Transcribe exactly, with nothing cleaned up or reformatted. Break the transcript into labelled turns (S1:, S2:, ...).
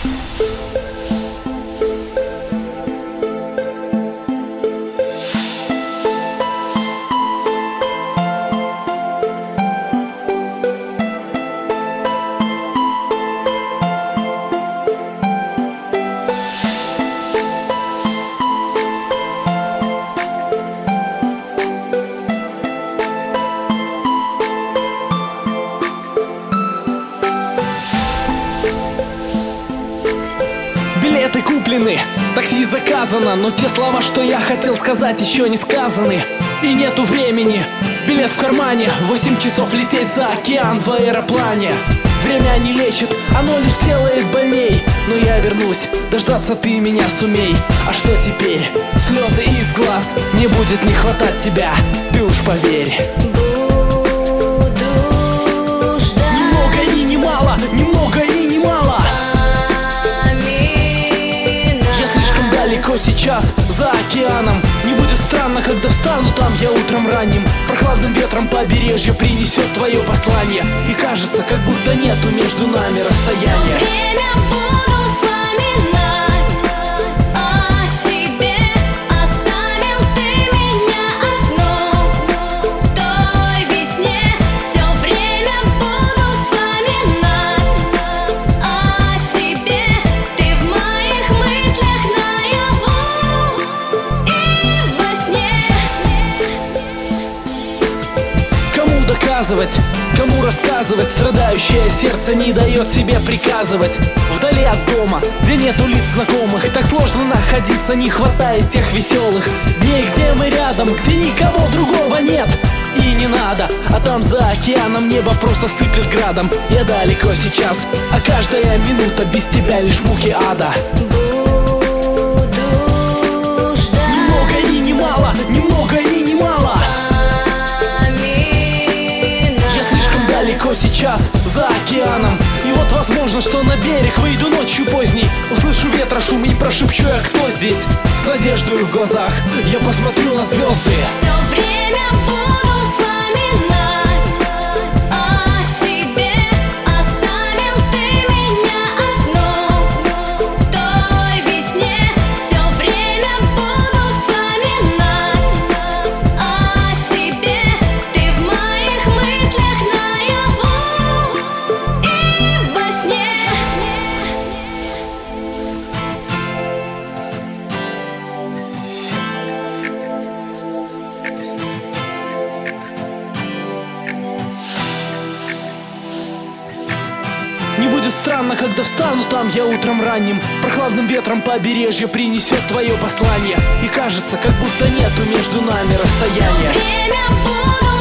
S1: Билеты куплены, такси заказано, но те слова, что я хотел сказать, еще не сказаны. И нету времени, билет в кармане, восемь часов лететь за океан в аэроплане. Время не лечит, оно лишь делает больней. Но я вернусь, дождаться ты меня сумей. А что теперь? Слезы из глаз, не будет не хватать тебя, ты уж поверь.
S2: Буду ждать.
S1: Немного и не мало, немного и не мало. Далеко сейчас, за океаном. Не будет странно, когда встану там я утром ранним. Прохладным ветром побережье принесет твое послание. И кажется, как будто нету между нами расстояния.
S2: Всё время буду вспоминать о тебе. Оставил ты меня одну в той весне. Всё время буду вспоминать о тебе. Ты в моих мыслях наяву и во сне.
S1: Кому доказывать, кому рассказывать? Страдающее сердце не дает себе приказывать. Вдали от дома, где нету лиц знакомых, так сложно находиться, не хватает тех веселых дней, где мы рядом, где никого другого нет. И не надо, а там за океаном небо просто сыплет градом. Я далеко сейчас, а каждая минута без тебя лишь муки ада.
S2: Буду ждать.
S1: Немного и не мало, немного и не мало. Я слишком далеко сейчас, за океаном. И вот возможно, что на берег выйду ночью поздней. Услышу ветра шум и прошепчу я, кто здесь. С надеждой в глазах я посмотрю на звезды.
S2: Всё время буду вспоминать о тебе. Оставил ты меня одну в той весне. Всё время буду вспоминать о тебе. Ты в моих мыслях наяву и во сне.
S1: Не будет странно, когда встану там я утром ранним. Прохладным ветром побережье принесет твое послание. И кажется, как будто нету между нами расстояния.
S2: Всё время буду